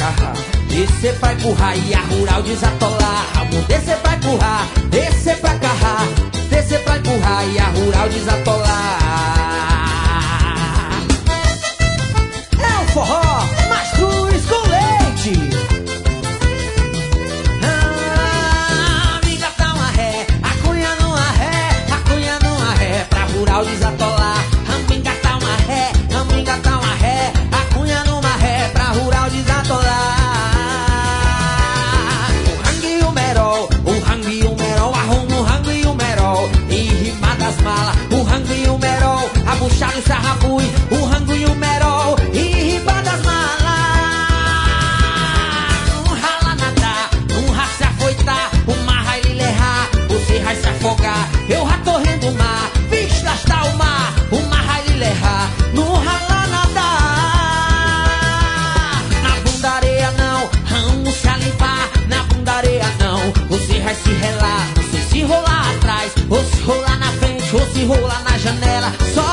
carrar, descer pra empurrar e a rural desatolar. Vamos descer pra empurrar, descer pra carrar, descer pra empurrar e a rural desatolar. É o forró, mastruz com leite. Amiga tá uma ré, a cunha numa ré, a cunha numa ré, pra rural desatolar. Amiga tá uma ré, amiga tá uma ré, a cunha numa ré, pra rural desatolar. O rango e o merol, o rango e o merol, arruma o rango e o merol, e rima das malas. O rango e o merol, a buchada e o sarrapui, o rango e o merol, e rima das malas. Um rala nadar, um ra se afoitar, uma ra ele errar, você vai se afogar. Eu já tô rindo o mar, vista está o mar, uma ra ele errar, no rala nadar. Na bunda areia não, vamos se limpar, na bunda areia não, você vai se relar. Não sei se rolar atrás, ou se rolar na frente, ou se rolar na janela, só